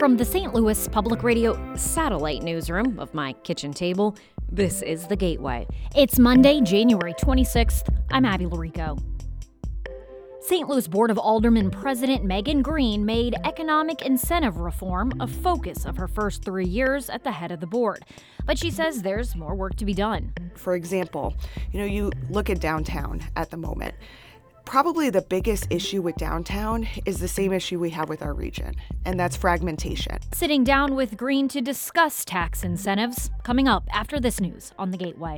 From the St. Louis Public Radio satellite newsroom of my kitchen table, this is The Gateway. It's Monday, January 26th. I'm Abby Larico. St. Louis Board of Aldermen President Megan Green made economic incentive reform a focus of her first 3 years at the head of the board. But she says there's more work to be done. For example, you look at downtown at the moment. Probably the biggest issue with downtown is the same issue we have with our region, and that's fragmentation. Sitting down with Green to discuss tax incentives, coming up after this news on The Gateway.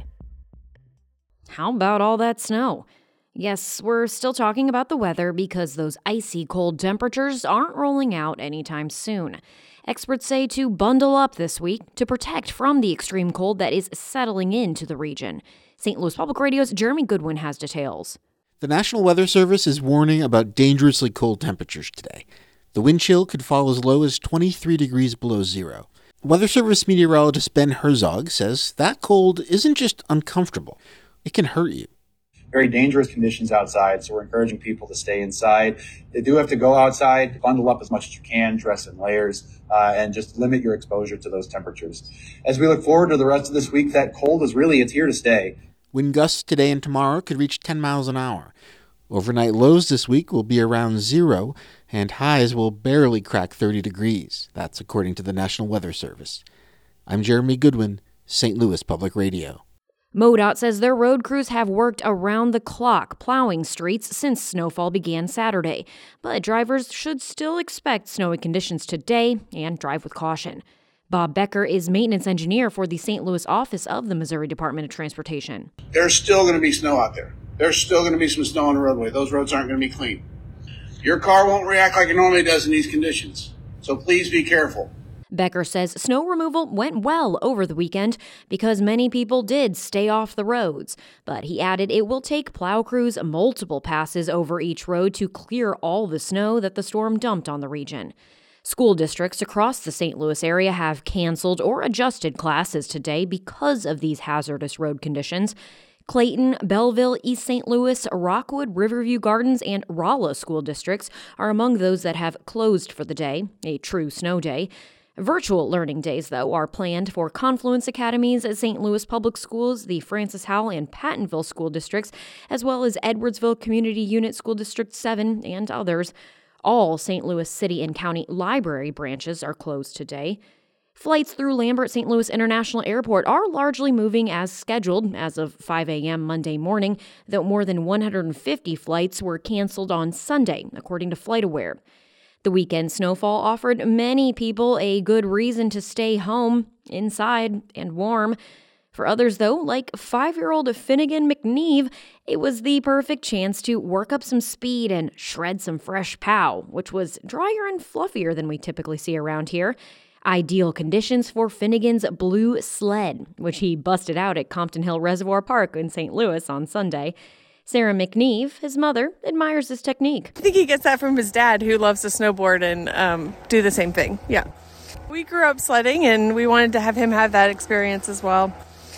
How about all that snow? Yes, we're still talking about the weather because those icy cold temperatures aren't rolling out anytime soon. Experts say to bundle up this week to protect from the extreme cold that is settling into the region. St. Louis Public Radio's Jeremy Goodwin has details. The National Weather Service is warning about dangerously cold temperatures today. The wind chill could fall as low as 23 degrees below zero. Weather Service meteorologist Ben Herzog says that cold isn't just uncomfortable, it can hurt you. Very dangerous conditions outside, so we're encouraging people to stay inside. They do have to go outside, bundle up as much as you can, dress in layers, and just limit your exposure to those temperatures. As we look forward to the rest of this week, that cold it's here to stay. Wind gusts today and tomorrow could reach 10 miles an hour. Overnight lows this week will be around zero, and highs will barely crack 30 degrees. That's according to the National Weather Service. I'm Jeremy Goodwin, St. Louis Public Radio. MoDOT says their road crews have worked around the clock plowing streets since snowfall began Saturday. But drivers should still expect snowy conditions today and drive with caution. Bob Becker is maintenance engineer for the St. Louis office of the Missouri Department of Transportation. There's still going to be snow out there. There's still going to be some snow on the roadway. Those roads aren't going to be clean. Your car won't react like it normally does in these conditions. So please be careful. Becker says snow removal went well over the weekend because many people did stay off the roads. But he added it will take plow crews multiple passes over each road to clear all the snow that the storm dumped on the region. School districts across the St. Louis area have canceled or adjusted classes today because of these hazardous road conditions. Clayton, Belleville, East St. Louis, Rockwood, Riverview Gardens, and Rolla school districts are among those that have closed for the day, a true snow day. Virtual learning days, though, are planned for Confluence Academies at St. Louis Public Schools, the Francis Howell and Pattonville school districts, as well as Edwardsville Community Unit School District 7 and others. All St. Louis City and County Library branches are closed today. Flights through Lambert St. Louis International Airport are largely moving as scheduled as of 5 a.m. Monday morning, though more than 150 flights were canceled on Sunday, according to FlightAware. The weekend snowfall offered many people a good reason to stay home, inside, and warm. For others, though, like 5-year-old Finnegan McNeve, it was the perfect chance to work up some speed and shred some fresh pow, which was drier and fluffier than we typically see around here. Ideal conditions for Finnegan's blue sled, which he busted out at Compton Hill Reservoir Park in St. Louis on Sunday. Sarah McNeve, his mother, admires this technique. I think he gets that from his dad, who loves to snowboard and do the same thing. Yeah. We grew up sledding, and we wanted to have him have that experience as well.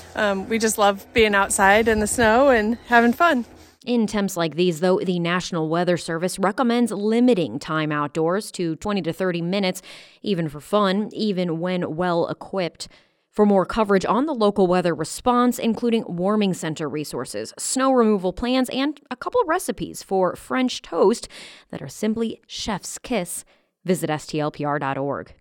We just love being outside in the snow and having fun. In temps like these, though, the National Weather Service recommends limiting time outdoors to 20 to 30 minutes, even for fun, even when well-equipped. For more coverage on the local weather response, including warming center resources, snow removal plans, and a couple recipes for French toast that are simply chef's kiss, visit stlpr.org.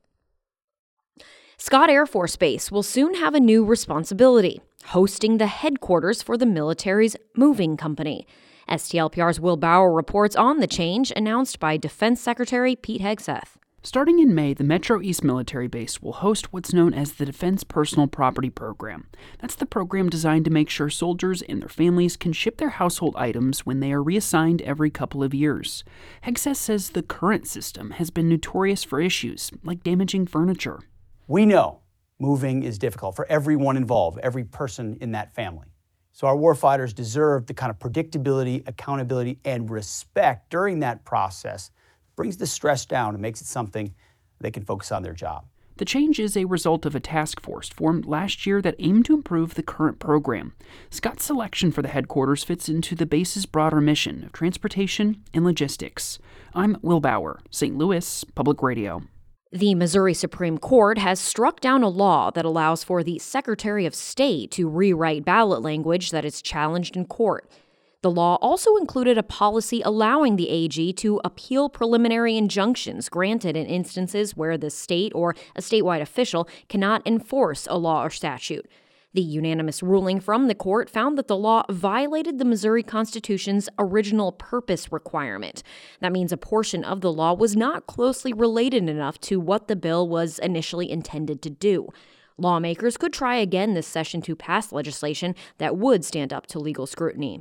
Scott Air Force Base will soon have a new responsibility, hosting the headquarters for the military's moving company. STLPR's Will Bauer reports on the change announced by Defense Secretary Pete Hegseth. Starting in May, the Metro East Military Base will host what's known as the Defense Personal Property Program. That's the program designed to make sure soldiers and their families can ship their household items when they are reassigned every couple of years. Hegseth says the current system has been notorious for issues like damaging furniture. We know moving is difficult for everyone involved, every person in that family. So our warfighters deserve the kind of predictability, accountability, and respect during that process. Brings the stress down and makes it something they can focus on their job. The change is a result of a task force formed last year that aimed to improve the current program. Scott's selection for the headquarters fits into the base's broader mission of transportation and logistics. I'm Will Bauer, St. Louis Public Radio. The Missouri Supreme Court has struck down a law that allows for the Secretary of State to rewrite ballot language that is challenged in court. The law also included a policy allowing the AG to appeal preliminary injunctions granted in instances where the state or a statewide official cannot enforce a law or statute. The unanimous ruling from the court found that the law violated the Missouri Constitution's original purpose requirement. That means a portion of the law was not closely related enough to what the bill was initially intended to do. Lawmakers could try again this session to pass legislation that would stand up to legal scrutiny.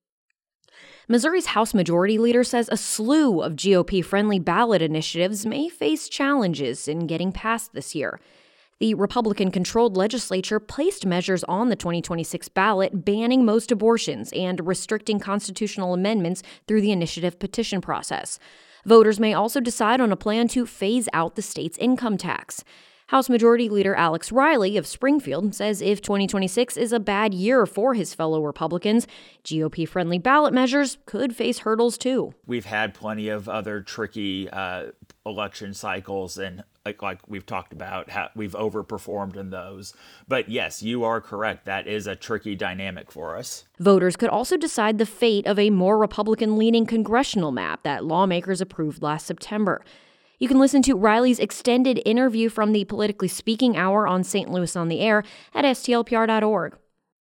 Missouri's House Majority Leader says a slew of GOP-friendly ballot initiatives may face challenges in getting passed this year. The Republican-controlled legislature placed measures on the 2026 ballot banning most abortions and restricting constitutional amendments through the initiative petition process. Voters may also decide on a plan to phase out the state's income tax. House Majority Leader Alex Riley of Springfield says if 2026 is a bad year for his fellow Republicans, GOP-friendly ballot measures could face hurdles too. We've had plenty of other tricky election cycles, and like we've talked about, we've overperformed in those. But yes, you are correct. That is a tricky dynamic for us. Voters could also decide the fate of a more Republican-leaning congressional map that lawmakers approved last September. You can listen to Riley's extended interview from the Politically Speaking Hour on St. Louis on the Air at stlpr.org.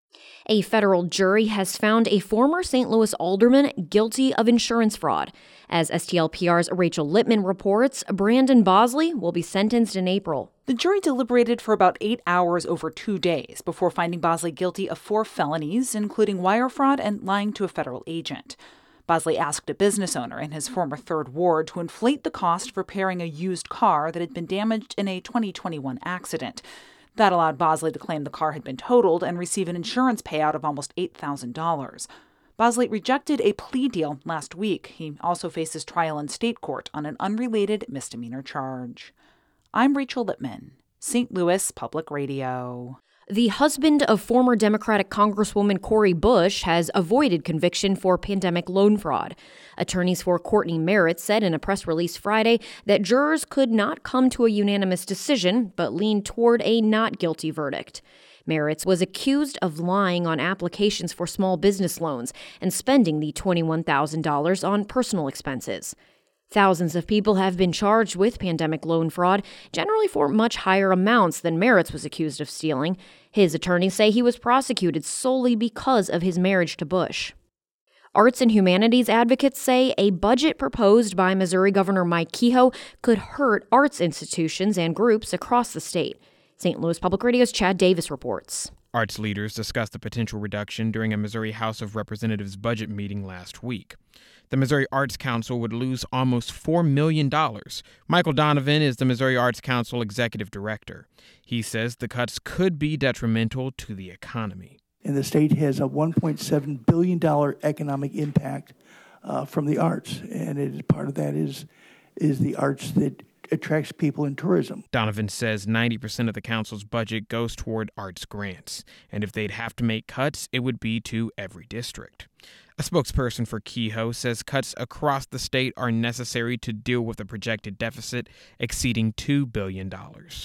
A federal jury has found a former St. Louis alderman guilty of insurance fraud. As STLPR's Rachel Lippman reports, Brandon Bosley will be sentenced in April. The jury deliberated for about 8 hours over 2 days before finding Bosley guilty of 4 felonies, including wire fraud and lying to a federal agent. Bosley asked a business owner in his former 3rd Ward to inflate the cost of repairing a used car that had been damaged in a 2021 accident. That allowed Bosley to claim the car had been totaled and receive an insurance payout of almost $8,000. Bosley rejected a plea deal last week. He also faces trial in state court on an unrelated misdemeanor charge. I'm Rachel Lippman, St. Louis Public Radio. The husband of former Democratic Congresswoman Cori Bush has avoided conviction for pandemic loan fraud. Attorneys for Courtney Merritt said in a press release Friday that jurors could not come to a unanimous decision, but leaned toward a not guilty verdict. Merritt was accused of lying on applications for small business loans and spending the $21,000 on personal expenses. Thousands of people have been charged with pandemic loan fraud, generally for much higher amounts than Merritt was accused of stealing. His attorneys say he was prosecuted solely because of his marriage to Bush. Arts and humanities advocates say a budget proposed by Missouri Governor Mike Kehoe could hurt arts institutions and groups across the state. St. Louis Public Radio's Chad Davis reports. Arts leaders discussed the potential reduction during a Missouri House of Representatives budget meeting last week. The Missouri Arts Council would lose almost $4 million. Michael Donovan is the Missouri Arts Council executive director. He says the cuts could be detrimental to the economy. And the state has a $1.7 billion economic impact from the arts. And part of that is the arts that attracts people in tourism. Donovan says 90% of the council's budget goes toward arts grants. And if they'd have to make cuts, it would be to every district. A spokesperson for Kehoe says cuts across the state are necessary to deal with a projected deficit exceeding $2 billion.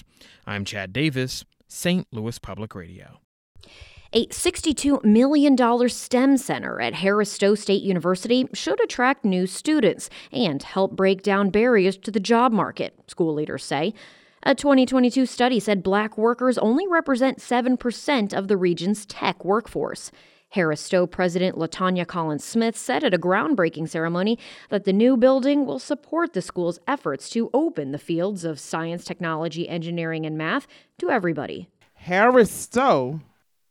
I'm Chad Davis, St. Louis Public Radio. A $62 million STEM center at Harris Stowe State University should attract new students and help break down barriers to the job market, school leaders say. A 2022 study said Black workers only represent 7% of the region's tech workforce. Harris Stowe President LaTanya Collins-Smith said at a groundbreaking ceremony that the new building will support the school's efforts to open the fields of science, technology, engineering, and math to everybody. Harris Stowe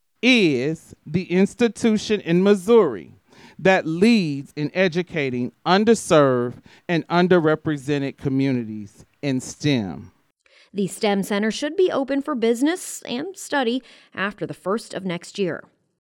is the institution in Missouri that leads in educating underserved and underrepresented communities in STEM. The STEM Center should be open for business and study after the first of next year.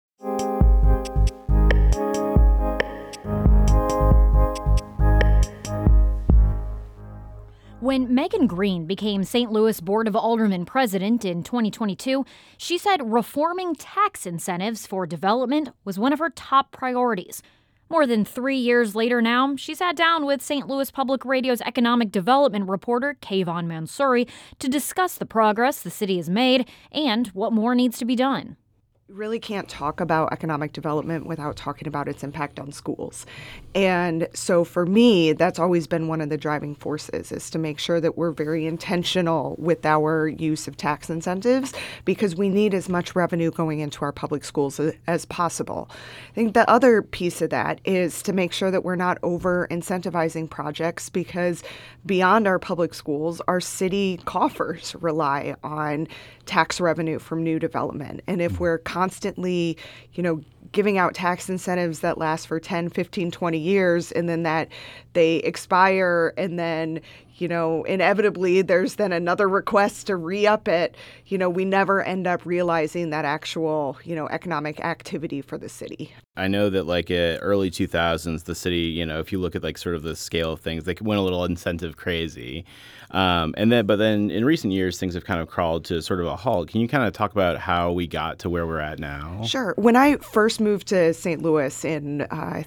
When Megan Green became St. Louis Board of Aldermen president in 2022, she said reforming tax incentives for development was one of her top priorities. More than 3 years later now, she sat down with St. Louis Public Radio's economic development reporter, Kayvon Mansouri, to discuss the progress the city has made and what more needs to be done. You really can't talk about economic development without talking about its impact on schools. And so for me, that's always been one of the driving forces, is to make sure that we're very intentional with our use of tax incentives, because we need as much revenue going into our public schools as possible. I think the other piece of that is to make sure that we're not over incentivizing projects, because beyond our public schools, our city coffers rely on tax revenue from new development. And if we're constantly, giving out tax incentives that last for 10, 15, 20 years, and then that they expire, and then, inevitably there's then another request to re-up it, we never end up realizing that actual, economic activity for the city. I know that early 2000s, the city, if you look at sort of the scale of things, they went a little incentive crazy. But then in recent years, things have kind of crawled to sort of a halt. Can you kind of talk about how we got to where we're at now? Sure. When I first moved to St. Louis in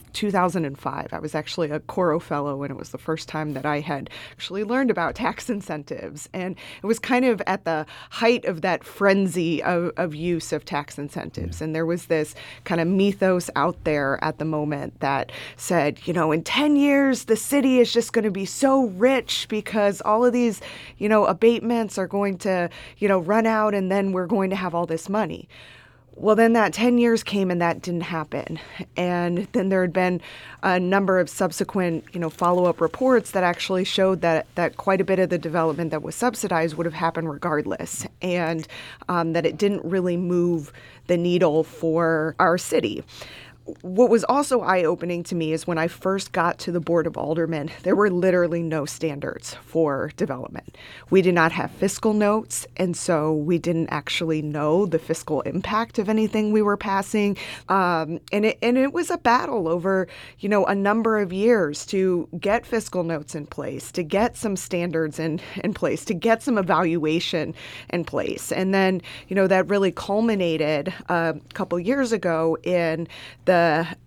2005, I was actually a Coro Fellow, and it was the first time that I had actually learned about tax incentives. And it was kind of at the height of that frenzy of use of tax incentives. And there was this kind of mythos out there at the moment that said, in 10 years, the city is just going to be so rich because all of these, abatements are going to, run out, and then we're going to have all this money. Well, then that 10 years came and that didn't happen. And then there had been a number of subsequent, follow-up reports that actually showed that quite a bit of the development that was subsidized would have happened regardless, and that it didn't really move the needle for our city. What was also eye-opening to me is when I first got to the Board of Aldermen, there were literally no standards for development. We did not have fiscal notes, and so we didn't actually know the fiscal impact of anything we were passing. And it was a battle over, a number of years to get fiscal notes in place, to get some standards in place, to get some evaluation in place. And then, that really culminated a couple years ago in the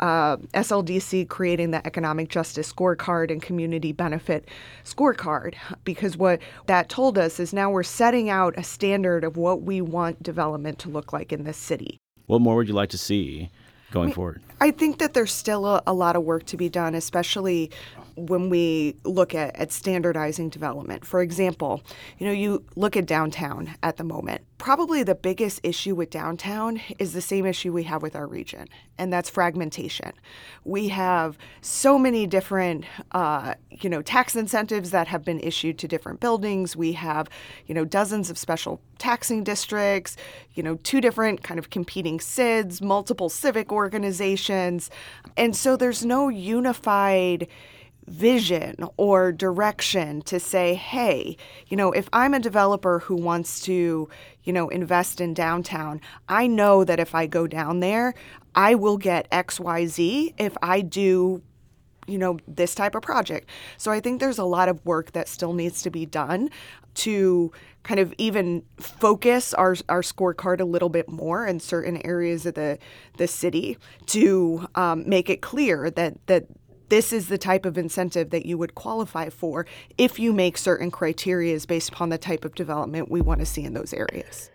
SLDC creating the Economic Justice Scorecard and Community Benefit Scorecard, because what that told us is now we're setting out a standard of what we want development to look like in this city. What more would you like to see going forward? I think that there's still a lot of work to be done, especially when we look at standardizing development. For example, you look at downtown at the moment. Probably the biggest issue with downtown is the same issue we have with our region, and that's fragmentation. We have so many different, tax incentives that have been issued to different buildings. We have, dozens of special taxing districts, 2 different kind of competing SIDs, multiple civic organizations. And so there's no unified vision or direction to say, hey, if I'm a developer who wants to, invest in downtown, I know that if I go down there, I will get XYZ if I do, this type of project. So I think there's a lot of work that still needs to be done to kind of even focus our scorecard a little bit more in certain areas of the city to make it clear that this is the type of incentive that you would qualify for if you make certain criteria based upon the type of development we want to see in those areas.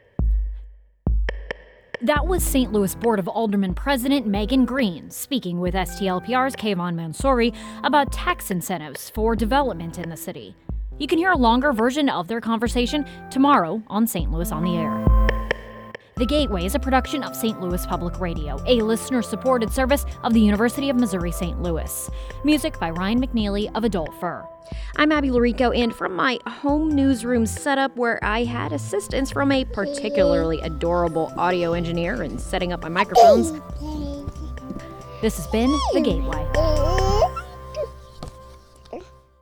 That was St. Louis Board of Aldermen President Megan Green speaking with STLPR's Kayvon Mansouri about tax incentives for development in the city. You can hear a longer version of their conversation tomorrow on St. Louis on the Air. The Gateway is a production of St. Louis Public Radio, a listener-supported service of the University of Missouri-St. Louis. Music by Ryan McNeely of Adult Fur. I'm Abby Larico, and from my home newsroom setup where I had assistance from a particularly adorable audio engineer in setting up my microphones, this has been The Gateway.